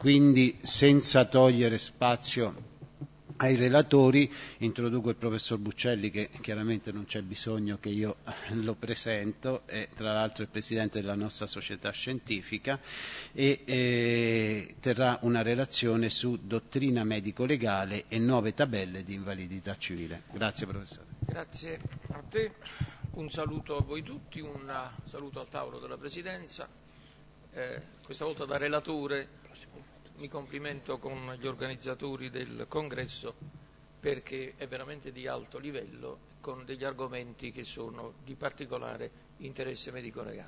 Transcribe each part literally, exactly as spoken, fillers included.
quindi senza togliere spazio ai relatori introduco il professor Buccelli, che chiaramente non c'è bisogno che io lo presento, è tra l'altro il presidente della nostra società scientifica e eh, terrà una relazione su dottrina medico-legale e nuove tabelle di invalidità civile. Grazie professore. Grazie a te, un saluto a voi tutti, un saluto al tavolo della Presidenza, eh, questa volta da relatore. Mi complimento con gli organizzatori del congresso perché è veramente di alto livello, con degli argomenti che sono di particolare interesse medico-legale.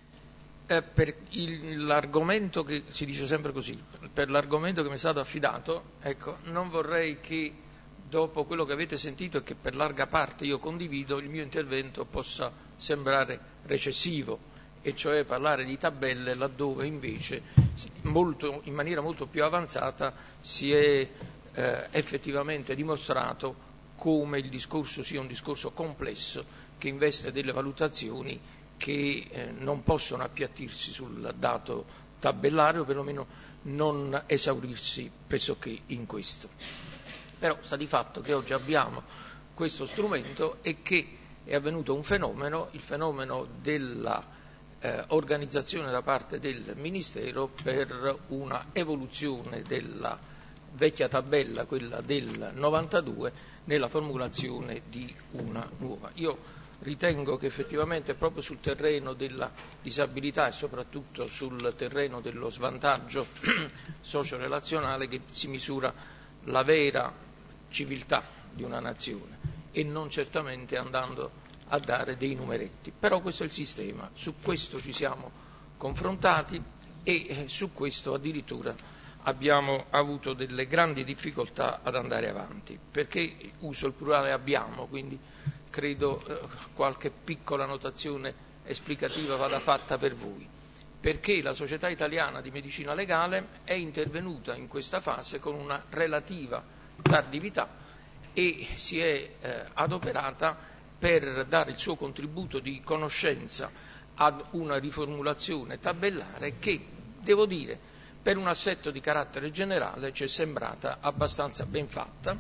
Eh, per il, l'argomento che si dice sempre così, per l'argomento che mi è stato affidato, ecco, non vorrei che dopo quello che avete sentito e che per larga parte io condivido, il mio intervento possa sembrare recessivo, e cioè parlare di tabelle laddove invece molto, in maniera molto più avanzata si è eh, effettivamente dimostrato come il discorso sia un discorso complesso che investe delle valutazioni che eh, non possono appiattirsi sul dato tabellario, perlomeno non esaurirsi pressoché in questo. Però sta di fatto che oggi abbiamo questo strumento e che è avvenuto un fenomeno, il fenomeno della Eh, organizzazione da parte del Ministero per una evoluzione della vecchia tabella, quella del novantadue, nella formulazione di una nuova. Io ritengo che effettivamente proprio sul terreno della disabilità e soprattutto sul terreno dello svantaggio socio-relazionale che si misura la vera civiltà di una nazione e non certamente andando a dare dei numeretti. Però questo è il sistema, su questo ci siamo confrontati e su questo addirittura abbiamo avuto delle grandi difficoltà ad andare avanti, perché uso il plurale abbiamo, quindi credo eh, qualche piccola notazione esplicativa vada fatta per voi, perché la Società Italiana di Medicina Legale è intervenuta in questa fase con una relativa tardività e si è eh, adoperata per dare il suo contributo di conoscenza ad una riformulazione tabellare che, devo dire, per un assetto di carattere generale ci è sembrata abbastanza ben fatta,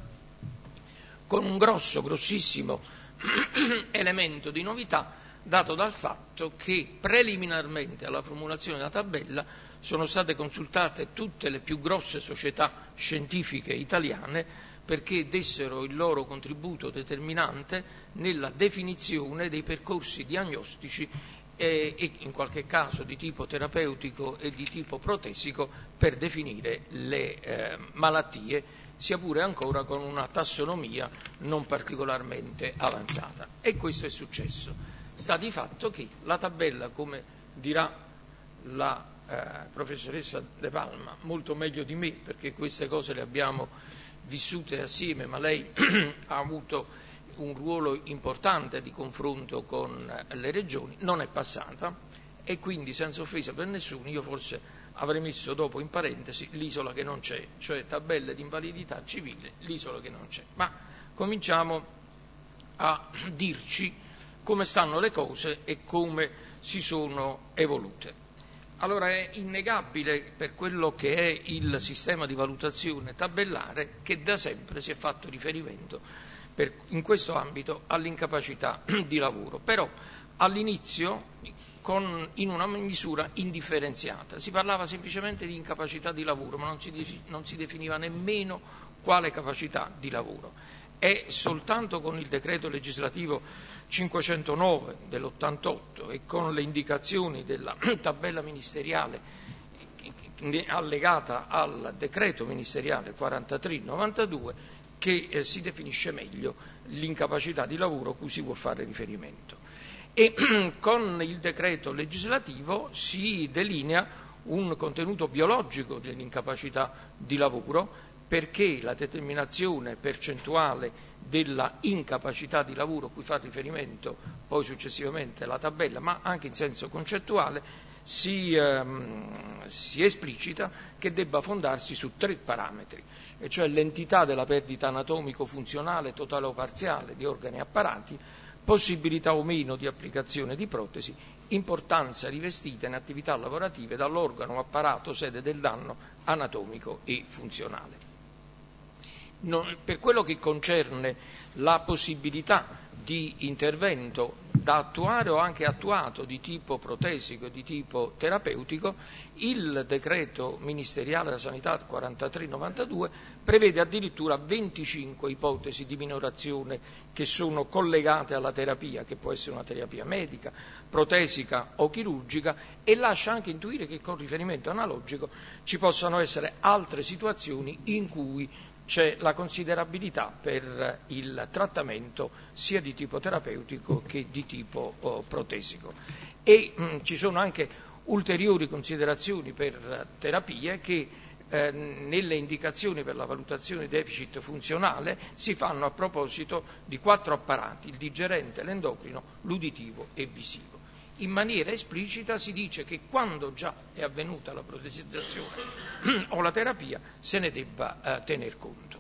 con un grosso, grossissimo elemento di novità dato dal fatto che preliminarmente alla formulazione della tabella sono state consultate tutte le più grosse società scientifiche italiane perché dessero il loro contributo determinante nella definizione dei percorsi diagnostici e, e in qualche caso di tipo terapeutico e di tipo protesico per definire le eh, malattie, sia pure ancora con una tassonomia non particolarmente avanzata. E questo è successo. Sta di fatto che la tabella, come dirà la eh, professoressa De Palma, molto meglio di me, perché queste cose le abbiamo vissute assieme, ma lei ha avuto un ruolo importante di confronto con le regioni, non è passata e quindi, senza offesa per nessuno, io forse avrei messo dopo in parentesi l'isola che non c'è, cioè tabelle di invalidità civile, l'isola che non c'è. Ma cominciamo a dirci come stanno le cose e come si sono evolute. Allora è innegabile per quello che è il sistema di valutazione tabellare che da sempre si è fatto riferimento per, in questo ambito all'incapacità di lavoro, però all'inizio con, in una misura indifferenziata. Si parlava semplicemente di incapacità di lavoro, ma non si, non si definiva nemmeno quale capacità di lavoro. È soltanto con il decreto legislativo cinquecentonove dell'ottantotto e con le indicazioni della tabella ministeriale allegata al decreto ministeriale quarantatré novantadue che eh, si definisce meglio l'incapacità di lavoro a cui si può fare riferimento. E con il decreto legislativo si delinea un contenuto biologico dell'incapacità di lavoro, perché la determinazione percentuale della incapacità di lavoro a cui fa riferimento poi successivamente la tabella, ma anche in senso concettuale, si, ehm, si esplicita che debba fondarsi su tre parametri, e cioè l'entità della perdita anatomico-funzionale totale o parziale di organi e apparati, possibilità o meno di applicazione di protesi, importanza rivestita in attività lavorative dall'organo o apparato sede del danno anatomico e funzionale. Non, per quello che concerne la possibilità di intervento da attuare o anche attuato di tipo protesico e di tipo terapeutico, il decreto ministeriale della sanità quarantatré novantadue prevede addirittura venticinque ipotesi di minorazione che sono collegate alla terapia, che può essere una terapia medica, protesica o chirurgica, e lascia anche intuire che con riferimento analogico ci possano essere altre situazioni in cui c'è la considerabilità per il trattamento sia di tipo terapeutico che di tipo oh, protesico. E mh, ci sono anche ulteriori considerazioni per terapie che eh, nelle indicazioni per la valutazione di deficit funzionale si fanno a proposito di quattro apparati: il digerente, l'endocrino, l'uditivo e visivo. In maniera esplicita si dice che quando già è avvenuta la protesizzazione o la terapia se ne debba eh, tener conto.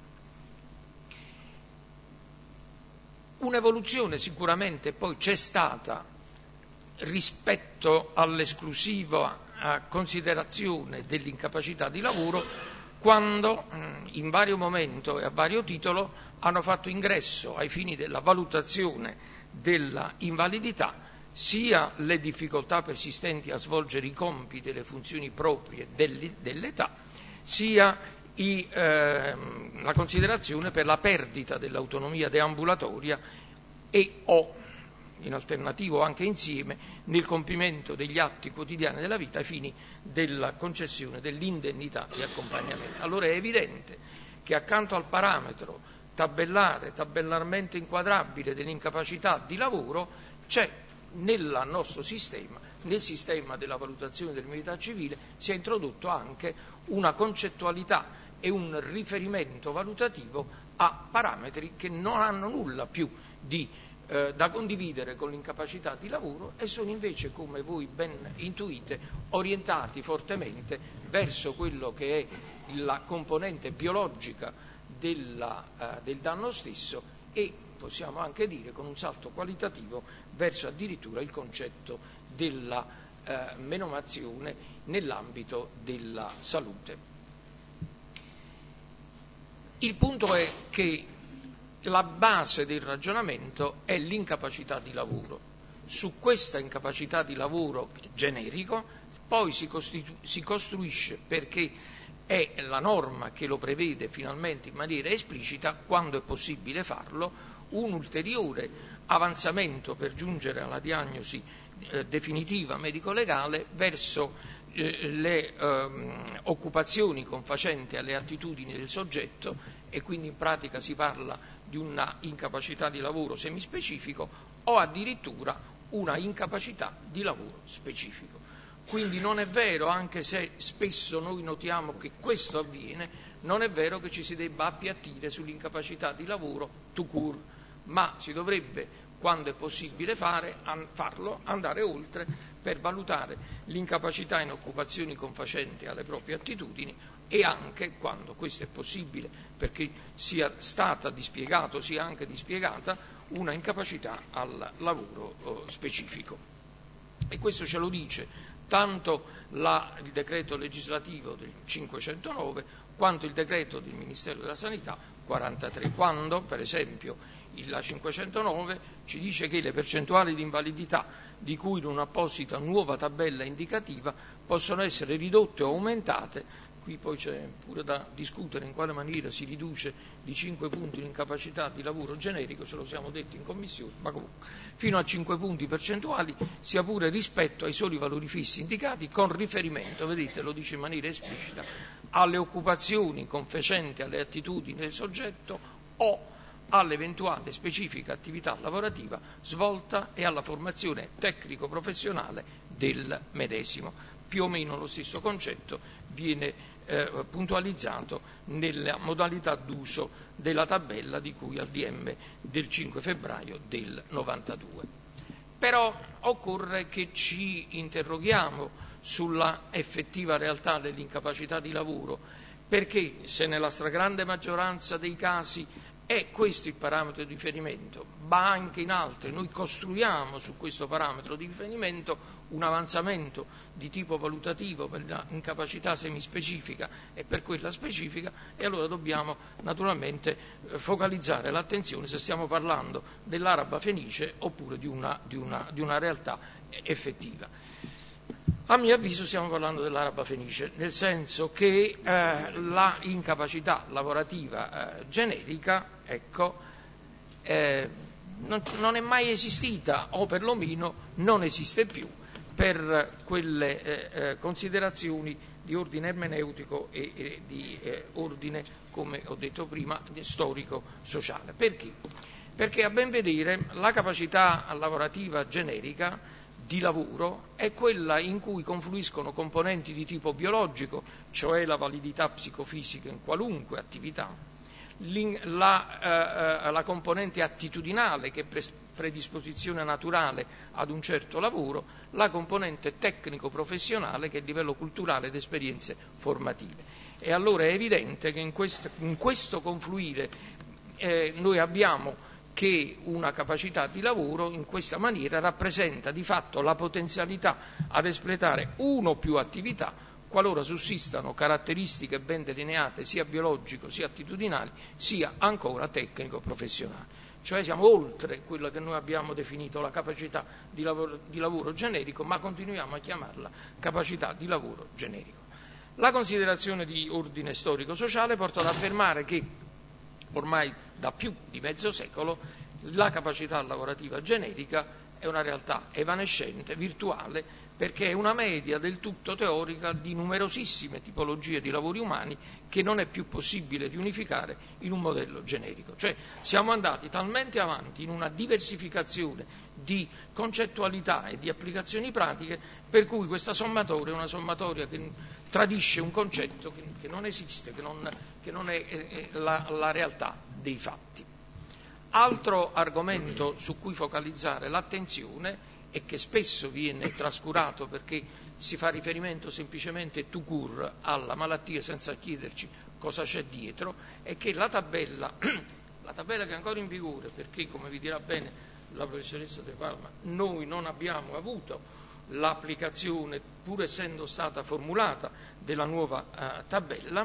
Un'evoluzione sicuramente poi c'è stata rispetto all'esclusiva eh, considerazione dell'incapacità di lavoro, quando mh, in vario momento e a vario titolo hanno fatto ingresso ai fini della valutazione della invalidità sia le difficoltà persistenti a svolgere i compiti e le funzioni proprie dell'età, sia i, eh, la considerazione per la perdita dell'autonomia deambulatoria e o, in alternativo anche insieme, nel compimento degli atti quotidiani della vita ai fini della concessione dell'indennità di accompagnamento. Allora è evidente che accanto al parametro tabellare, tabellarmente inquadrabile dell'incapacità di lavoro c'è nel nostro sistema, nel sistema della valutazione dell'immunità civile, si è introdotto anche una concettualità e un riferimento valutativo a parametri che non hanno nulla più di, eh, da condividere con l'incapacità di lavoro e sono invece, come voi ben intuite, orientati fortemente verso quello che è la componente biologica della, eh, del danno stesso e possiamo anche dire con un salto qualitativo verso addirittura il concetto della eh, menomazione nell'ambito della salute. Il punto è che la base del ragionamento è l'incapacità di lavoro. Su questa incapacità di lavoro generico poi si, costitu- si costruisce, perché è la norma che lo prevede finalmente in maniera esplicita, quando è possibile farlo, un ulteriore avanzamento per giungere alla diagnosi eh, definitiva medico-legale verso eh, le eh, occupazioni confacenti alle attitudini del soggetto, e quindi in pratica si parla di una incapacità di lavoro semispecifico o addirittura una incapacità di lavoro specifico. Quindi non è vero, anche se spesso noi notiamo che questo avviene, non è vero che ci si debba appiattire sull'incapacità di lavoro tout court, ma si dovrebbe, quando è possibile fare, an- farlo, andare oltre per valutare l'incapacità in occupazioni confacenti alle proprie attitudini e anche, quando questo è possibile, perché sia stata dispiegata, sia anche dispiegata, una incapacità al lavoro eh, specifico. E questo ce lo dice tanto la, il decreto legislativo del cinquecentonove quanto il decreto del Ministero della Sanità quarantatré, quando, per esempio, la cinquecentonove ci dice che le percentuali di invalidità di cui in un'apposita nuova tabella indicativa possono essere ridotte o aumentate. Qui poi c'è pure da discutere in quale maniera si riduce di cinque punti l'incapacità di lavoro generico, ce lo siamo detti in commissione, ma comunque fino a cinque punti percentuali, sia pure rispetto ai soli valori fissi indicati, con riferimento, vedete, lo dice in maniera esplicita, alle occupazioni confacenti alle attitudini del soggetto o all'eventuale specifica attività lavorativa svolta e alla formazione tecnico-professionale del medesimo. Più o meno lo stesso concetto viene eh, puntualizzato nella modalità d'uso della tabella di cui al D M del cinque febbraio del novantadue. Però occorre che ci interroghiamo sulla effettiva realtà dell'incapacità di lavoro, perché se nella stragrande maggioranza dei casi È questo il parametro di riferimento, ma anche in altri. Noi costruiamo su questo parametro di riferimento un avanzamento di tipo valutativo per la incapacità semispecifica e per quella specifica, e allora dobbiamo naturalmente focalizzare l'attenzione se stiamo parlando dell'araba fenice oppure di una, di una, di una realtà effettiva. A mio avviso stiamo parlando dell'araba fenice, nel senso che eh, la incapacità lavorativa eh, generica, ecco, eh, non, non è mai esistita, o perlomeno non esiste più, per quelle eh, eh, considerazioni di ordine ermeneutico e, e di eh, ordine, come ho detto prima, storico-sociale. Perché? Perché a ben vedere la capacità lavorativa generica di lavoro è quella in cui confluiscono componenti di tipo biologico, cioè la validità psicofisica in qualunque attività, la, eh, la componente attitudinale, che è predisposizione naturale ad un certo lavoro, la componente tecnico-professionale, che è il livello culturale ed esperienze formative. E allora è evidente che in questo, in questo confluire eh, noi abbiamo che una capacità di lavoro in questa maniera rappresenta di fatto la potenzialità ad espletare uno o più attività qualora sussistano caratteristiche ben delineate sia biologico sia attitudinali sia ancora tecnico-professionali. Cioè siamo oltre quello che noi abbiamo definito la capacità di lavoro, di lavoro generico, ma continuiamo a chiamarla capacità di lavoro generico. La considerazione di ordine storico-sociale porta ad affermare che ormai da più di mezzo secolo la capacità lavorativa generica è una realtà evanescente, virtuale, perché è una media del tutto teorica di numerosissime tipologie di lavori umani che non è più possibile riunificare in un modello generico. Cioè siamo andati talmente avanti in una diversificazione di concettualità e di applicazioni pratiche per cui questa sommatoria è una sommatoria che tradisce un concetto che, che non esiste, che non, che non è, è la, la realtà dei fatti. Altro argomento su cui focalizzare l'attenzione e che spesso viene trascurato perché si fa riferimento semplicemente tout court alla malattia senza chiederci cosa c'è dietro, è che la tabella, la tabella che è ancora in vigore, perché come vi dirà bene la professoressa De Palma, noi non abbiamo avuto l'applicazione, pur essendo stata formulata, della nuova uh, tabella.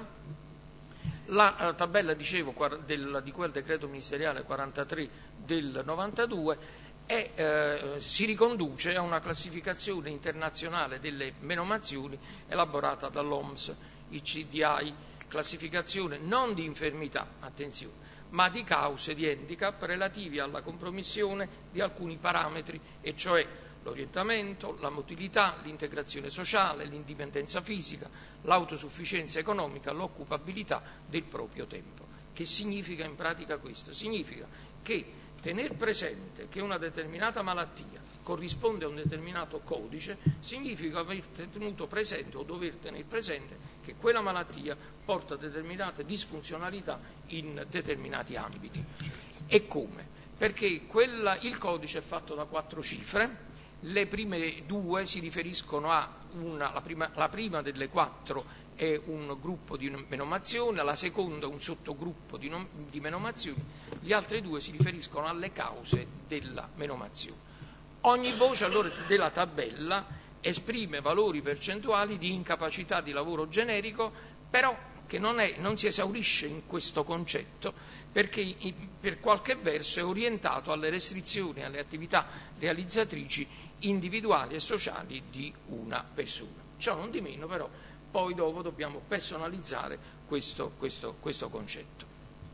La uh, tabella, dicevo, del, di quel decreto ministeriale quarantatré del novantadue e eh, si riconduce a una classificazione internazionale delle menomazioni elaborata dall'O M S, I C D I, classificazione non di infermità, attenzione, ma di cause di handicap relativi alla compromissione di alcuni parametri, e cioè l'orientamento, la motilità, l'integrazione sociale, l'indipendenza fisica, l'autosufficienza economica, l'occupabilità del proprio tempo. Che significa in pratica questo? Significa che tener presente che una determinata malattia corrisponde a un determinato codice significa aver tenuto presente o dover tenere presente che quella malattia porta determinate disfunzionalità in determinati ambiti. E come? Perché quella, il codice è fatto da quattro cifre, le prime due si riferiscono a una, la prima, la prima delle quattro è un gruppo di menomazione, la seconda un sottogruppo di, non, di menomazioni, gli altri due si riferiscono alle cause della menomazione. Ogni voce allora della tabella esprime valori percentuali di incapacità di lavoro generico, però che non, è, non si esaurisce in questo concetto, perché per qualche verso è orientato alle restrizioni, alle attività realizzatrici individuali e sociali di una persona. Ciò non di meno, però, poi dopo dobbiamo personalizzare questo, questo, questo concetto.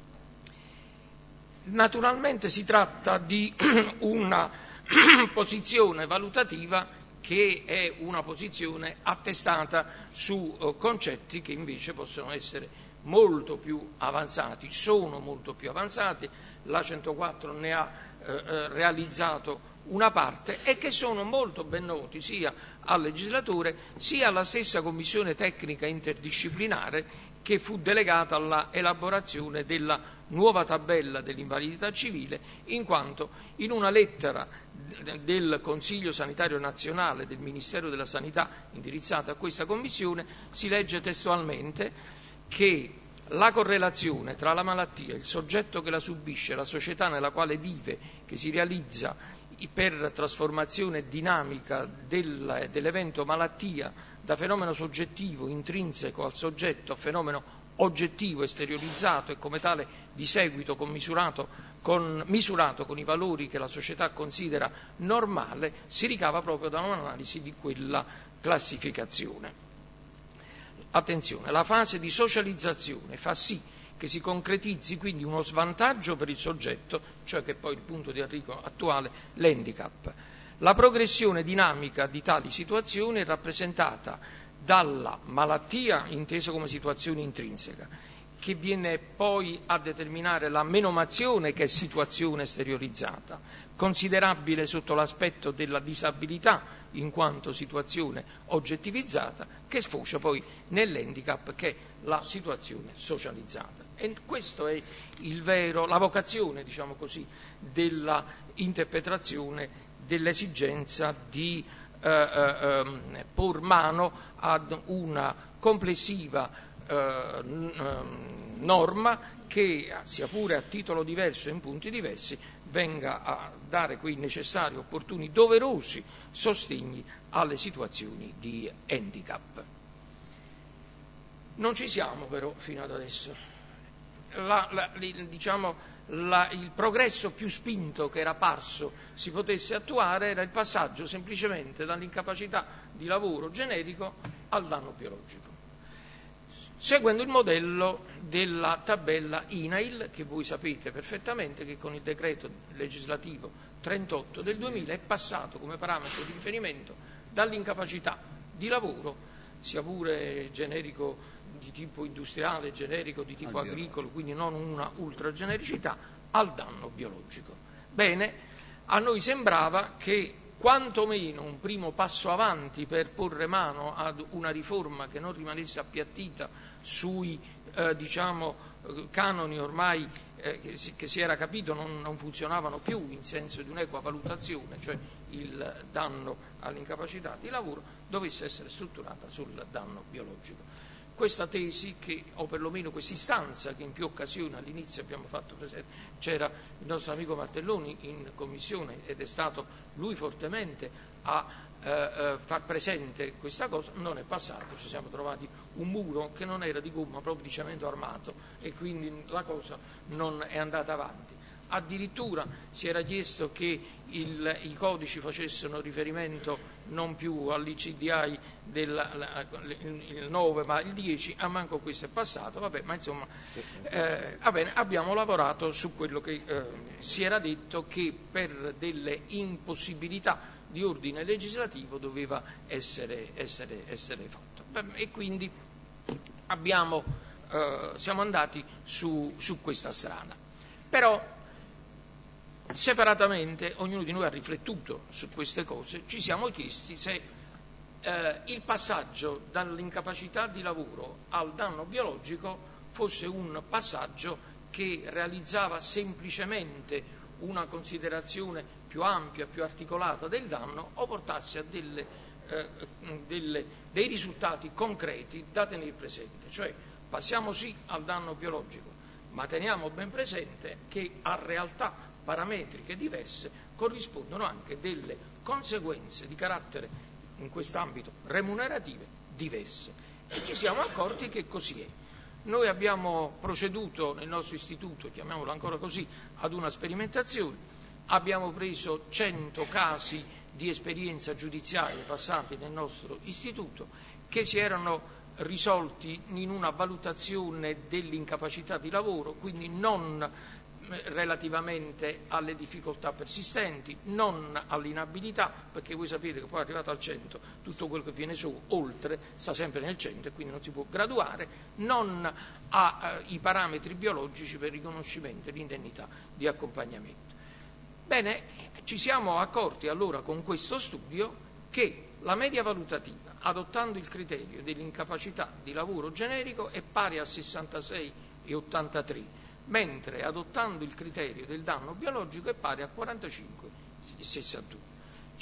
Naturalmente si tratta di una posizione valutativa che è una posizione attestata su uh, concetti che invece possono essere molto più avanzati, sono molto più avanzati, la centoquattro ne ha eh, realizzato una parte e che sono molto ben noti sia al legislatore sia alla stessa commissione tecnica interdisciplinare che fu delegata alla elaborazione della nuova tabella dell'invalidità civile, in quanto in una lettera del Consiglio Sanitario Nazionale del Ministero della Sanità indirizzata a questa commissione si legge testualmente che la correlazione tra la malattia, il soggetto che la subisce, la società nella quale vive, che si realizza per trasformazione dinamica del, dell'evento malattia da fenomeno soggettivo intrinseco al soggetto a fenomeno oggettivo esteriorizzato e come tale di seguito commisurato con, misurato con i valori che la società considera normale, si ricava proprio da un'analisi di quella classificazione. Attenzione, la fase di socializzazione fa sì che si concretizzi quindi uno svantaggio per il soggetto, cioè che poi il punto di arrivo attuale, l'handicap. La progressione dinamica di tali situazioni è rappresentata dalla malattia intesa come situazione intrinseca, che viene poi a determinare la menomazione, che è situazione esteriorizzata, considerabile sotto l'aspetto della disabilità in quanto situazione oggettivizzata, che sfocia poi nell'handicap, che è la situazione socializzata. E questo è il vero, la vocazione, diciamo così, della interpretazione dell'esigenza di eh, eh, por mano ad una complessiva eh, norma che, sia pure a titolo diverso e in punti diversi, venga a dare quei necessari, opportuni, doverosi sostegni alle situazioni di handicap. Non ci siamo però fino ad adesso. La, la, diciamo, la, il progresso più spinto che era parso si potesse attuare era il passaggio semplicemente dall'incapacità di lavoro generico al danno biologico, seguendo il modello della tabella I N A I L, che voi sapete perfettamente che con il decreto legislativo trentotto del duemila è passato come parametro di riferimento dall'incapacità di lavoro, sia pure generico di tipo industriale, generico di tipo agricolo, quindi non una ultragenericità, al danno biologico. Bene, a noi sembrava che quantomeno un primo passo avanti per porre mano ad una riforma che non rimanesse appiattita sui eh, diciamo, canoni ormai eh, che, si, che si era capito non, non funzionavano più in senso di un'equa valutazione, cioè il danno all'incapacità di lavoro, dovesse essere strutturata sul danno biologico. Questa tesi, che, o perlomeno questa istanza che in più occasioni all'inizio abbiamo fatto presente, c'era il nostro amico Martelloni in commissione ed è stato lui fortemente a eh, far presente questa cosa, non è passato, ci siamo trovati un muro che non era di gomma, proprio di cemento armato, e quindi la cosa non è andata avanti. Addirittura si era chiesto che il, i codici facessero riferimento non più all'I C D I del nove ma il dieci, a manco questo è passato, vabbè, ma insomma eh, va bene, abbiamo lavorato su quello che eh, si era detto che per delle impossibilità di ordine legislativo doveva essere, essere, essere fatto. E quindi abbiamo, eh, siamo andati su, su questa strada. Però separatamente, ognuno di noi ha riflettuto su queste cose, ci siamo chiesti se eh, il passaggio dall'incapacità di lavoro al danno biologico fosse un passaggio che realizzava semplicemente una considerazione più ampia, più articolata del danno, o portasse a delle, eh, delle, dei risultati concreti da tenere presente. Cioè passiamo sì al danno biologico, ma teniamo ben presente che a realtà parametriche diverse corrispondono anche delle conseguenze di carattere, in quest'ambito, remunerative diverse. E ci siamo accorti che così è. Noi abbiamo proceduto nel nostro istituto, chiamiamolo ancora così, ad una sperimentazione, abbiamo preso cento casi di esperienza giudiziaria passati nel nostro istituto, che si erano risolti in una valutazione dell'incapacità di lavoro, quindi non relativamente alle difficoltà persistenti, non all'inabilità, perché voi sapete che poi arrivato al cento tutto quello che viene su oltre sta sempre nel cento e quindi non si può graduare, non ai parametri biologici per riconoscimento e l'indennità di accompagnamento. Bene, ci siamo accorti allora con questo studio che la media valutativa, adottando il criterio dell'incapacità di lavoro generico, è pari a sessantasei virgola ottantatré, mentre adottando il criterio del danno biologico è pari a quarantacinque virgola sessantuno.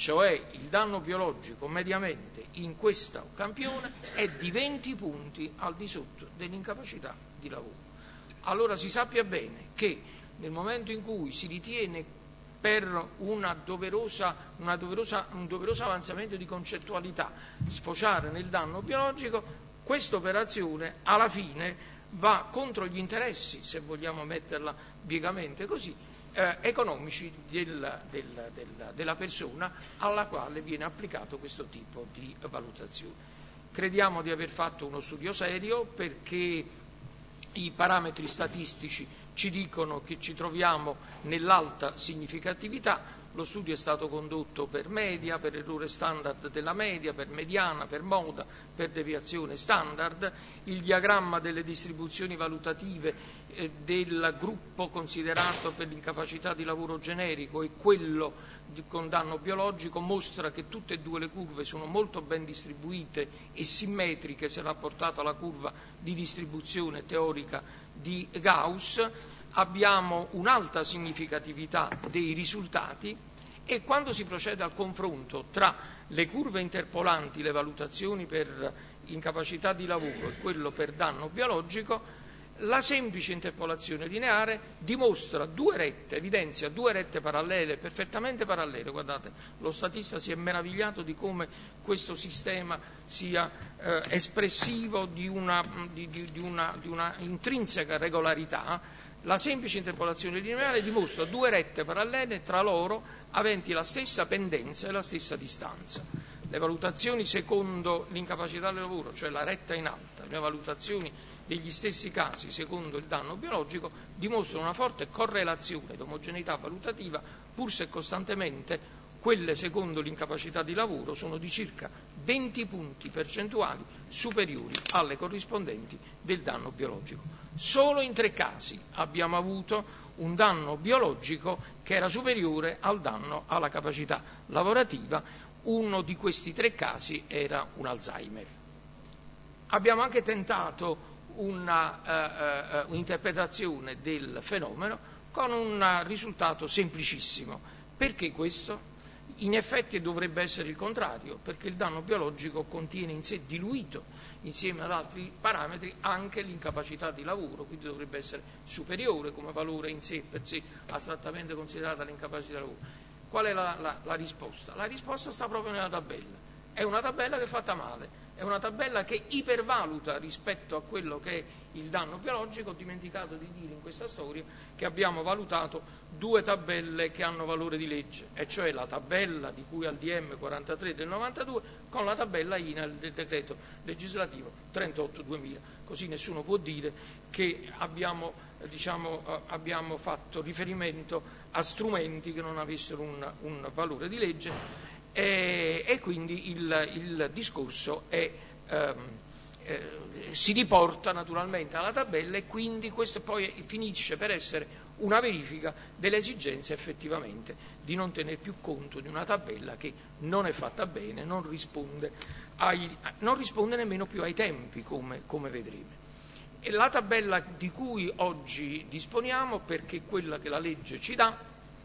cioè il danno biologico mediamente in questo campione è di venti punti al di sotto dell'incapacità di lavoro. Allora si sappia bene che nel momento in cui si ritiene per una doverosa, una doverosa, un doveroso avanzamento di concettualità sfociare nel danno biologico, questa operazione alla fine va contro gli interessi, se vogliamo metterla biegamente così, eh, economici del, del, del, della persona alla quale viene applicato questo tipo di valutazione. Crediamo di aver fatto uno studio serio, perché i parametri statistici ci dicono che ci troviamo nell'alta significatività. Lo studio è stato condotto per media, per errore standard della media, per mediana, per moda, per deviazione standard. Il diagramma delle distribuzioni valutative eh, del gruppo considerato per l'incapacità di lavoro generico e quello di, con danno biologico mostra che tutte e due le curve sono molto ben distribuite e simmetriche se rapportato alla curva di distribuzione teorica di Gauss. Abbiamo un'alta significatività dei risultati e quando si procede al confronto tra le curve interpolanti, le valutazioni per incapacità di lavoro e quello per danno biologico, la semplice interpolazione lineare dimostra due rette, evidenzia due rette parallele, perfettamente parallele. Guardate, lo statista si è meravigliato di come questo sistema sia eh, espressivo di una, di, di, di, una, di una intrinseca regolarità. La semplice interpolazione lineare dimostra due rette parallele tra loro aventi la stessa pendenza e la stessa distanza. Le valutazioni secondo l'incapacità del lavoro, cioè la retta in alta, le valutazioni degli stessi casi secondo il danno biologico dimostrano una forte correlazione ed omogeneità valutativa, pur se costantemente quelle secondo l'incapacità di lavoro sono di circa venti punti percentuali superiori alle corrispondenti del danno biologico. Solo in tre casi abbiamo avuto un danno biologico che era superiore al danno alla capacità lavorativa. Uno di questi tre casi era un Alzheimer. Abbiamo anche tentato una uh, uh, un'interpretazione del fenomeno con un risultato semplicissimo. Perché questo? In effetti dovrebbe essere il contrario, perché il danno biologico contiene in sé diluito insieme ad altri parametri anche l'incapacità di lavoro, quindi dovrebbe essere superiore come valore in sé per sé astrattamente considerata l'incapacità di lavoro. Qual è la, la, la risposta? La risposta sta proprio nella tabella. È una tabella che è fatta male, è una tabella che ipervaluta rispetto a quello che è il danno biologico. Ho dimenticato di dire in questa storia che abbiamo valutato due tabelle che hanno valore di legge, e cioè la tabella di cui al D M quarantatré del novantadue con la tabella I N A L del decreto legislativo trentotto duemila. Così nessuno può dire che abbiamo, diciamo, abbiamo fatto riferimento a strumenti che non avessero un, un valore di legge. E, e quindi il, il discorso è, ehm, eh, si riporta naturalmente alla tabella, e quindi questo poi finisce per essere una verifica dell'esigenza effettivamente di non tener più conto di una tabella che non è fatta bene, non risponde, ai, non risponde nemmeno più ai tempi, come, come vedremo. E la tabella di cui oggi disponiamo, perché quella che la legge ci dà,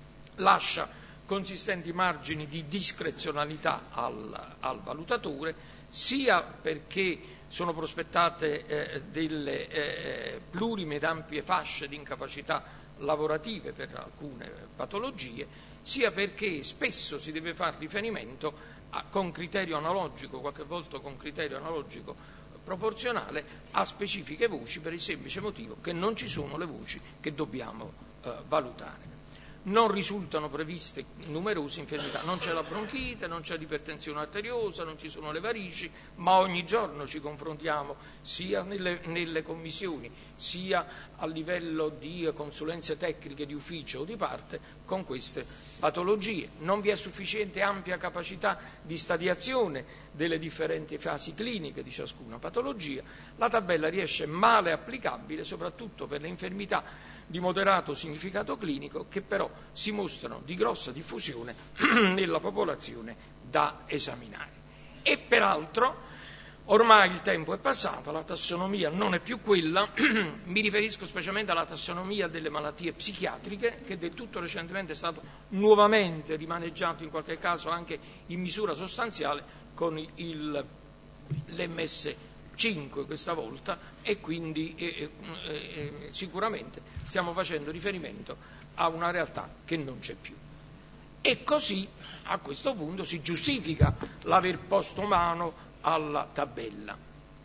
lascia consistenti margini di discrezionalità al, al valutatore, sia perché sono prospettate eh, delle eh, plurime ed ampie fasce di incapacità lavorative per alcune patologie, sia perché spesso si deve fare riferimento a, con criterio analogico, qualche volta con criterio analogico proporzionale, a specifiche voci, per il semplice motivo che non ci sono le voci che dobbiamo eh, valutare. Non risultano previste numerose infermità, non c'è la bronchite, non c'è l'ipertensione arteriosa, non ci sono le varici, ma ogni giorno ci confrontiamo sia nelle, nelle commissioni sia a livello di consulenze tecniche di ufficio o di parte con queste patologie. Non vi è sufficiente ampia capacità di stadiazione delle differenti fasi cliniche di ciascuna patologia. La tabella riesce male applicabile soprattutto per le infermità di moderato significato clinico, che però si mostrano di grossa diffusione nella popolazione da esaminare. E peraltro Ormai il tempo è passato, la tassonomia non è più quella, mi riferisco specialmente alla tassonomia delle malattie psichiatriche, che del tutto recentemente è stato nuovamente rimaneggiato, in qualche caso anche in misura sostanziale, con il, l'emme esse cinque questa volta, e quindi eh, eh, sicuramente stiamo facendo riferimento a una realtà che non c'è più. E così a questo punto si giustifica l'aver posto mano alla tabella.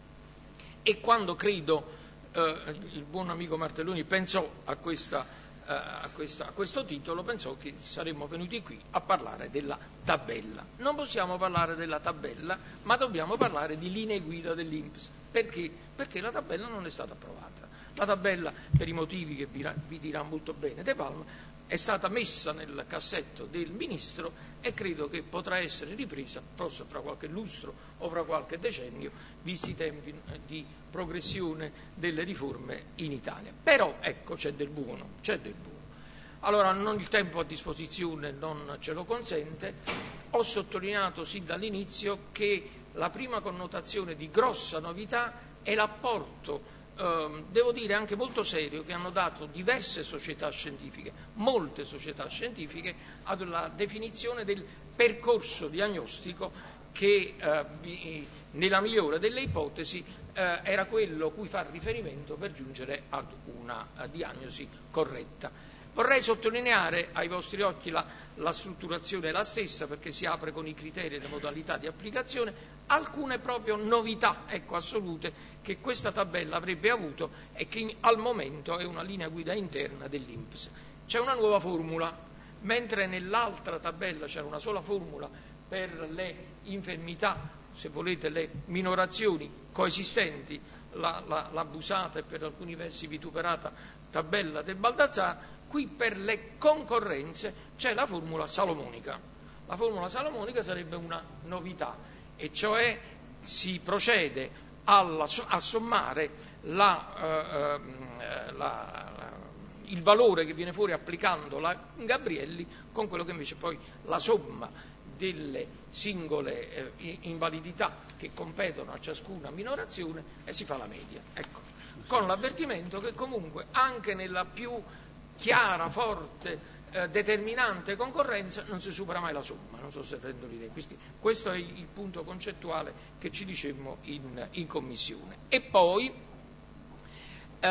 E quando credo eh, il buon amico Martelloni pensò a, questa, eh, a, questa, a questo titolo, pensò che saremmo venuti qui a parlare della tabella. Non possiamo parlare della tabella, ma dobbiamo parlare di linee guida dell'I N P S. Perché? Perché la tabella non è stata approvata. La tabella, per i motivi che vi, vi dirà molto bene De Palma, è stata messa nel cassetto del Ministro e credo che potrà essere ripresa forse fra qualche lustro o fra qualche decennio, visti i tempi di progressione delle riforme in Italia. Però ecco, c'è del buono, c'è del buono. Allora, non il tempo a disposizione non ce lo consente, ho sottolineato sin dall'inizio che la prima connotazione di grossa novità è l'apporto, Uh, devo dire anche molto serio, che hanno dato diverse società scientifiche, molte società scientifiche, alla definizione del percorso diagnostico che uh, nella migliore delle ipotesi uh, era quello cui far riferimento per giungere ad una uh, diagnosi corretta. Vorrei sottolineare ai vostri occhi la, la strutturazione è la stessa, perché si apre con i criteri e le modalità di applicazione, alcune proprio novità, ecco, assolute, che questa tabella avrebbe avuto e che al momento è una linea guida interna dell'I N P S. C'è una nuova formula, mentre nell'altra tabella c'era una sola formula per le infermità, se volete le minorazioni coesistenti, la, la, l'abusata e per alcuni versi vituperata tabella del Baldassarre. Qui per le concorrenze c'è la formula salomonica. La formula salomonica sarebbe una novità, e cioè si procede alla, a sommare la, eh, la, la, il valore che viene fuori applicando la Gabrielli con quello che invece poi la somma delle singole eh, invalidità che competono a ciascuna minorazione, e si fa la media. Ecco, con l'avvertimento che comunque anche nella più chiara, forte, eh, determinante concorrenza non si supera mai la somma, non so se prendo l'idea. Quindi, questo è il punto concettuale che ci dicemmo in, in commissione. E poi eh,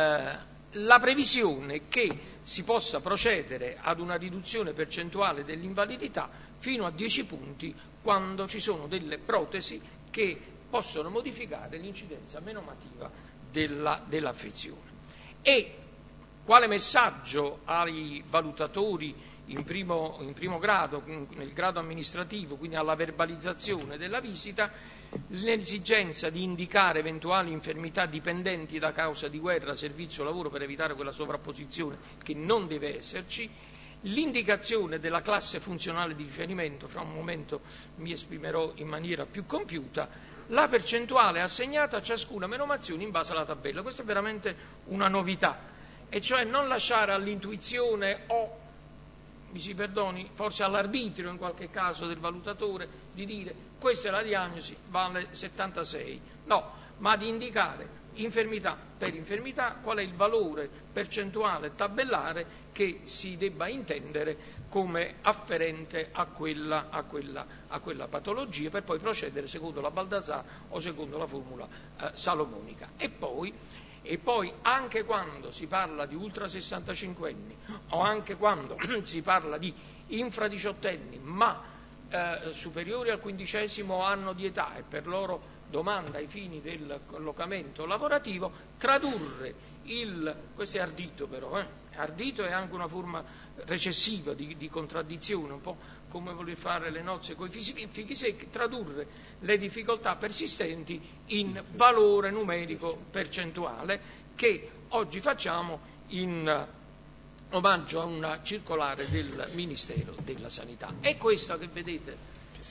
la previsione che si possa procedere ad una riduzione percentuale dell'invalidità fino a dieci punti quando ci sono delle protesi che possono modificare l'incidenza menomativa della, dell'affezione. E quale messaggio ai valutatori in primo, in primo grado, nel grado amministrativo, quindi alla verbalizzazione della visita, l'esigenza di indicare eventuali infermità dipendenti da causa di guerra, servizio o lavoro per evitare quella sovrapposizione che non deve esserci, l'indicazione della classe funzionale di riferimento, fra un momento mi esprimerò in maniera più compiuta, la percentuale assegnata a ciascuna menomazione in base alla tabella. Questa è veramente una novità. E cioè non lasciare all'intuizione o, mi si perdoni, forse all'arbitrio in qualche caso del valutatore di dire questa è la diagnosi, vale settantasei. No, ma di indicare infermità per infermità qual è il valore percentuale tabellare che si debba intendere come afferente a quella, a quella, a quella patologia, per poi procedere secondo la Baldassarre o secondo la formula eh, salomonica. E poi E poi anche quando si parla di ultra sessantacinquenni o anche quando si parla di infradiciottenni ma eh, superiori al quindicesimo anno di età e per loro domanda ai fini del collocamento lavorativo, tradurre il, questo è ardito però, eh, ardito è anche una forma recessiva di, di contraddizione, un po' come voler fare le nozze coi fichi secchi, tradurre le difficoltà persistenti in valore numerico percentuale che oggi facciamo in omaggio a una circolare del Ministero della Sanità. E questa che vedete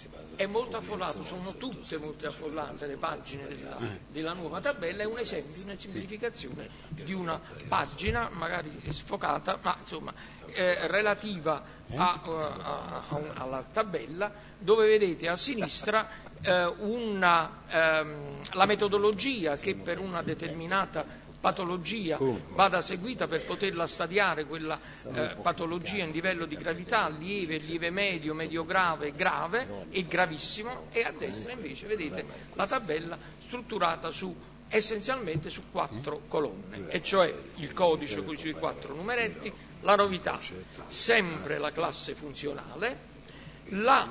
è molto affollato, sono tutte molto affollate le pagine della, della nuova tabella, è un esempio, una semplificazione di una pagina magari sfocata, ma insomma eh, relativa a, a, a, alla tabella, dove vedete a sinistra eh, una, ehm, la metodologia che per una determinata patologia vada seguita per poterla stadiare, quella eh, patologia in livello di gravità, lieve, lieve medio, medio grave, grave e gravissimo, e a destra invece vedete la tabella strutturata su essenzialmente su quattro colonne, e cioè il codice con i suoi quattro numeretti, la novità, sempre la classe funzionale, la,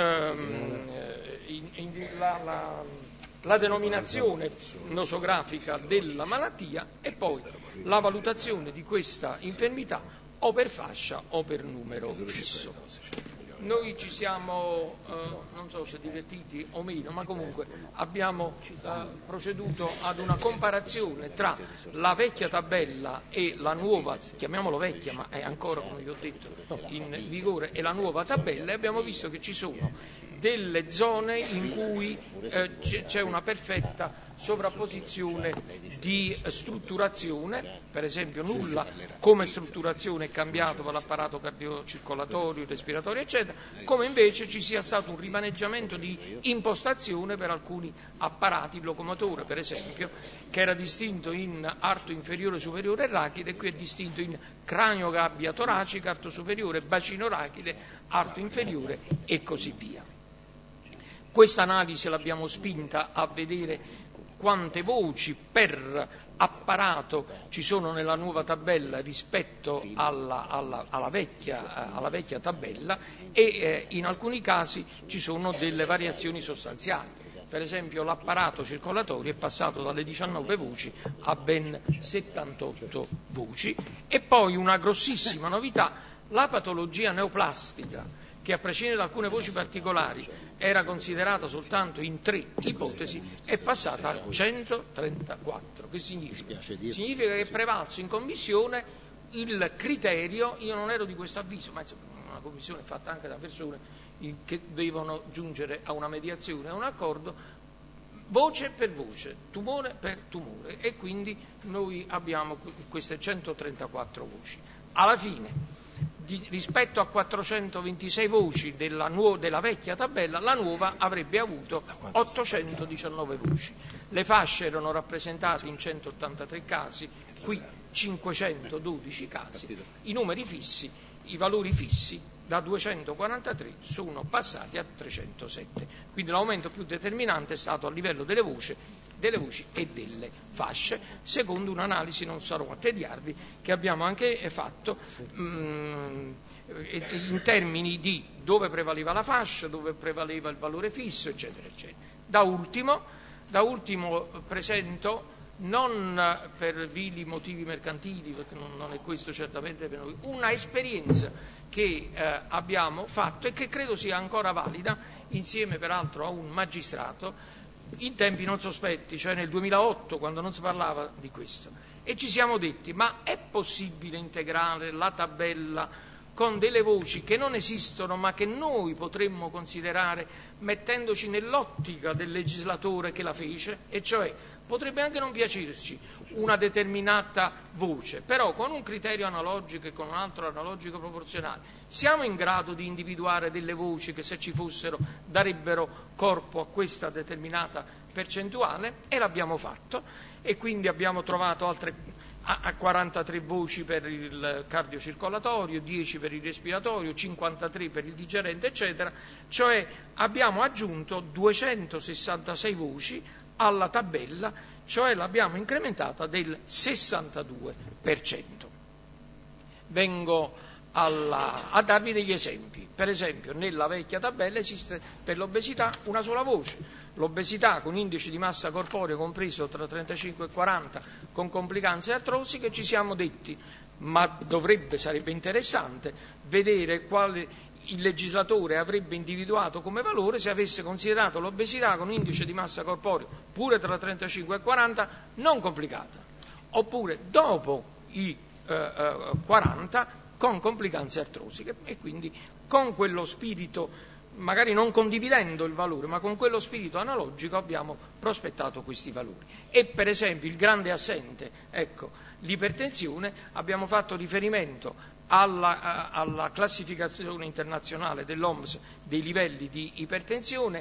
ehm, in, in, la, la la denominazione nosografica della malattia e poi la valutazione di questa infermità o per fascia o per numero fisso. Noi ci siamo, eh, non so se divertiti o meno, ma comunque abbiamo eh, proceduto ad una comparazione tra la vecchia tabella e la nuova, chiamiamolo vecchia, ma è ancora, come vi ho detto, in vigore, e la nuova tabella, e abbiamo visto che ci sono delle zone in cui eh, c'è una perfetta sovrapposizione di strutturazione, per esempio nulla come strutturazione è cambiato per l'apparato cardiocircolatorio, respiratorio, eccetera, come invece ci sia stato un rimaneggiamento di impostazione per alcuni apparati, il locomotore per esempio, che era distinto in arto inferiore, superiore e rachide, e qui è distinto in cranio gabbia toracica, arto superiore, bacino rachide, arto inferiore e così via. Questa analisi l'abbiamo spinta a vedere quante voci per apparato ci sono nella nuova tabella rispetto alla, alla, alla, vecchia, alla vecchia tabella, e eh, in alcuni casi ci sono delle variazioni sostanziali. Per esempio l'apparato circolatorio è passato dalle diciannove voci a ben settantotto voci, e poi una grossissima novità, la patologia neoplastica, che a prescindere da alcune voci particolari era considerata soltanto in tre ipotesi, è passata a centotrentaquattro. Che significa? Significa che è prevalso in commissione il criterio, io non ero di questo avviso, ma insomma una commissione fatta anche da persone che devono giungere a una mediazione, a un accordo, voce per voce, tumore per tumore, e quindi noi abbiamo queste centotrentaquattro voci. Alla fine, Di, rispetto a quattrocentoventisei voci della, nuo, della vecchia tabella, la nuova avrebbe avuto ottocentodiciannove voci. Le fasce erano rappresentate in centottantatré casi, qui cinquecentododici casi. I numeri fissi, i valori fissi da duecentoquarantatré sono passati a trecentosette. Quindi l'aumento più determinante è stato a livello delle voci, delle voci e delle fasce, secondo un'analisi, non sarò a tediarvi, che abbiamo anche fatto mh, in termini di dove prevaleva la fascia, dove prevaleva il valore fisso, eccetera, eccetera. Da ultimo, da ultimo presento, non per vili motivi mercantili, perché non, non è questo certamente per noi, una esperienza che eh, abbiamo fatto e che credo sia ancora valida, insieme peraltro a un magistrato, in tempi non sospetti, cioè nel duemilaotto, quando non si parlava di questo, e ci siamo detti: ma è possibile integrare la tabella con delle voci che non esistono ma che noi potremmo considerare mettendoci nell'ottica del legislatore che la fece, e cioè potrebbe anche non piacerci una determinata voce, però con un criterio analogico e con un altro analogico proporzionale siamo in grado di individuare delle voci che, se ci fossero, darebbero corpo a questa determinata percentuale, e l'abbiamo fatto, e quindi abbiamo trovato altre a quarantatré voci per il cardiocircolatorio, dieci per il respiratorio, cinquantatré per il digerente, eccetera, cioè abbiamo aggiunto duecentosessantasei voci alla tabella, cioè l'abbiamo incrementata del sessantadue per cento. Vengo alla, a darvi degli esempi. Per esempio, nella vecchia tabella esiste per l'obesità una sola voce. L'obesità con indice di massa corporea compreso tra trentacinque e quaranta con complicanze artrosiche, ci siamo detti: ma dovrebbe, sarebbe interessante vedere quale il legislatore avrebbe individuato come valore se avesse considerato l'obesità con indice di massa corporea pure tra trentacinque e quaranta non complicata, oppure dopo i eh, eh, quaranta con complicanze artrosiche, e quindi con quello spirito, magari non condividendo il valore, ma con quello spirito analogico abbiamo prospettato questi valori. E per esempio il grande assente, ecco, l'ipertensione, abbiamo fatto riferimento alla, alla classificazione internazionale dell'O M S dei livelli di ipertensione,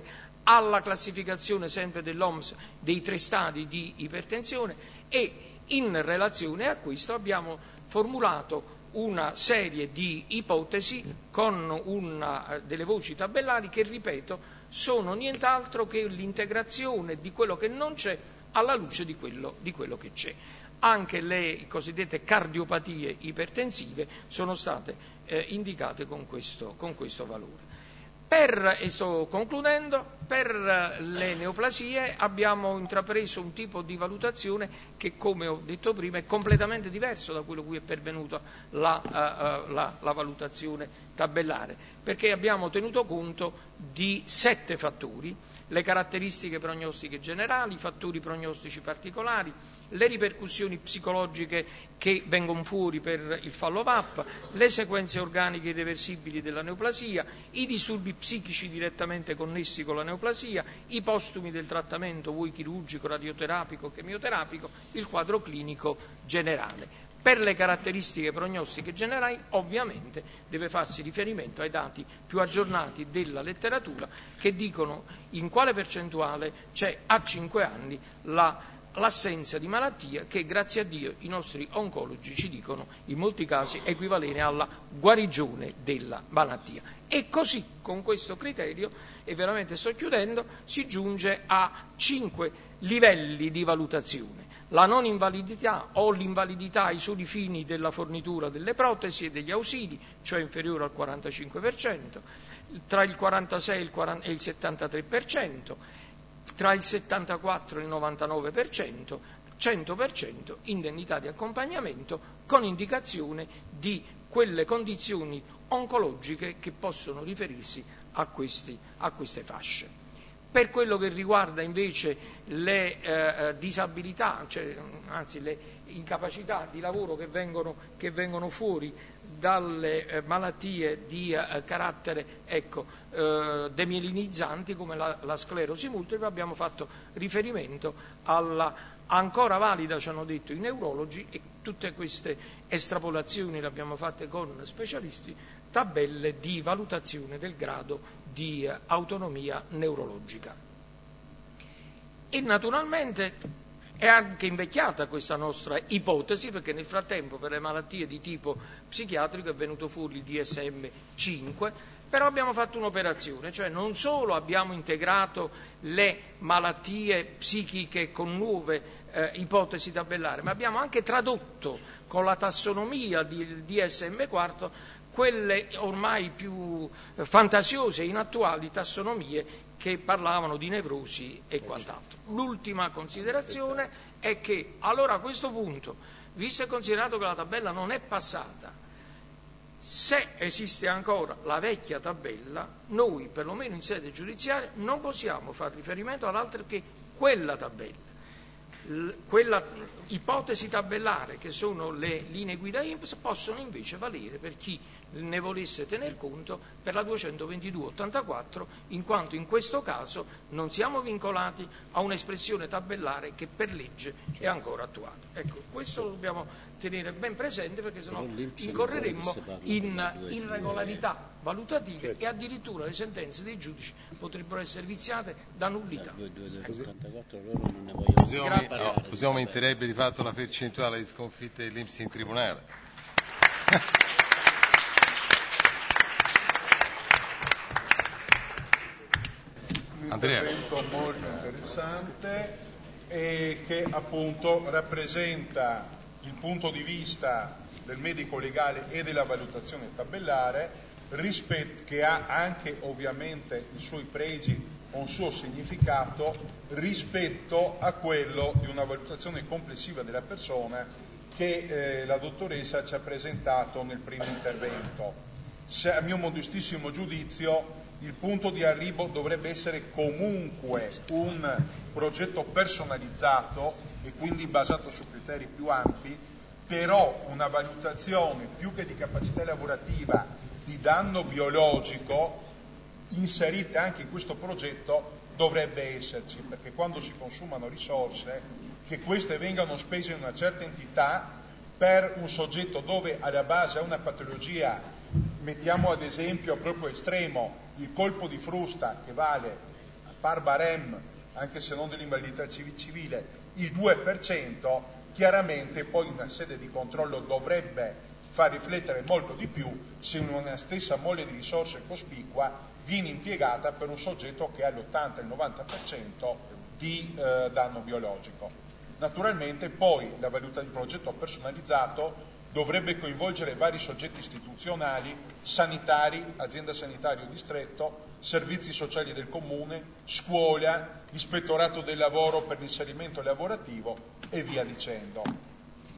alla classificazione sempre dell'O M S dei tre stadi di ipertensione, e in relazione a questo abbiamo formulato una serie di ipotesi con una, delle voci tabellari che, ripeto, sono nient'altro che l'integrazione di quello che non c'è alla luce di quello, di quello che c'è. Anche le cosiddette cardiopatie ipertensive sono state eh, indicate con questo, con questo valore. Per, e sto concludendo, per le neoplasie abbiamo intrapreso un tipo di valutazione che, come ho detto prima, è completamente diverso da quello cui è pervenuta la, uh, la, la valutazione tabellare, perché abbiamo tenuto conto di sette fattori: le caratteristiche prognostiche generali, i fattori prognostici particolari, le ripercussioni psicologiche che vengono fuori per il follow-up, le sequenze organiche irreversibili della neoplasia, i disturbi psichici direttamente connessi con la neoplasia, i postumi del trattamento, vuoi chirurgico, radioterapico, chemioterapico, il quadro clinico generale. Per le caratteristiche prognostiche generali, ovviamente, deve farsi riferimento ai dati più aggiornati della letteratura, che dicono in quale percentuale c'è a cinque anni la l'assenza di malattia, che grazie a Dio i nostri oncologi ci dicono in molti casi equivalente alla guarigione della malattia. E così, con questo criterio, e veramente sto chiudendo, si giunge a cinque livelli di valutazione: la non invalidità o l'invalidità ai soli fini della fornitura delle protesi e degli ausili, cioè inferiore al quarantacinque per cento, tra il quarantasei e il settantatré per cento, tra il settantaquattro e il novantanove per cento, cento per cento indennità di accompagnamento, con indicazione di quelle condizioni oncologiche che possono riferirsi a, questi, a queste fasce. Per quello che riguarda invece le eh, disabilità, cioè, anzi le incapacità di lavoro che vengono, che vengono fuori dalle eh, malattie di eh, carattere ecco, eh, demyelinizzanti come la, la sclerosi multipla, abbiamo fatto riferimento alla ancora valida, ci hanno detto i neurologi, e tutte queste estrapolazioni le abbiamo fatte con specialisti, tabelle di valutazione del grado di eh, autonomia neurologica. E naturalmente è anche invecchiata questa nostra ipotesi, perché nel frattempo per le malattie di tipo psichiatrico è venuto fuori il D S M cinque, però abbiamo fatto un'operazione, cioè non solo abbiamo integrato le malattie psichiche con nuove eh, ipotesi tabellari, ma abbiamo anche tradotto con la tassonomia del D S M quattro quelle ormai più fantasiose e inattuali tassonomie che parlavano di nevrosi e quant'altro. L'ultima considerazione è che allora a questo punto, visto e considerato che la tabella non è passata, se esiste ancora la vecchia tabella, noi perlomeno in sede giudiziaria non possiamo fare riferimento ad altro che quella tabella. Quella ipotesi tabellare, che sono le linee guida I N P S, possono invece valere per chi ne volesse tener conto per la duecentoventidue ottantaquattro, in quanto in questo caso non siamo vincolati a un'espressione tabellare che per legge è ancora attuata. Ecco, questo lo dobbiamo tenere ben presente, perché sennò incorreremmo in irregolarità valutative e addirittura le sentenze dei giudici potrebbero essere viziate da nullità. No, così aumenterebbe di fatto la percentuale di sconfitte dell'I N P S in tribunale. Andrea. Un intervento molto interessante e che appunto rappresenta il punto di vista del medico legale e della valutazione tabellare, rispetto, che ha anche ovviamente i suoi pregi o un suo significato rispetto a quello di una valutazione complessiva della persona che eh, la dottoressa ci ha presentato nel primo intervento. Se, a mio modestissimo giudizio, il punto di arrivo dovrebbe essere comunque un progetto personalizzato e quindi basato su criteri più ampi, però una valutazione più che di capacità lavorativa, di danno biologico, inserita anche in questo progetto dovrebbe esserci, perché quando si consumano risorse, che queste vengano spese in una certa entità per un soggetto dove alla base ha una patologia, mettiamo ad esempio proprio estremo il colpo di frusta che vale par barem, anche se non dell'invalidità civile, il due per cento, chiaramente poi in sede di controllo dovrebbe far riflettere molto di più se una stessa mole di risorse cospicua viene impiegata per un soggetto che ha l'ottanta il novanta per cento di eh, danno biologico. Naturalmente poi la valuta di progetto personalizzato dovrebbe coinvolgere vari soggetti istituzionali, sanitari, azienda sanitaria o distretto, servizi sociali del comune, scuola, ispettorato del lavoro per l'inserimento lavorativo e via dicendo.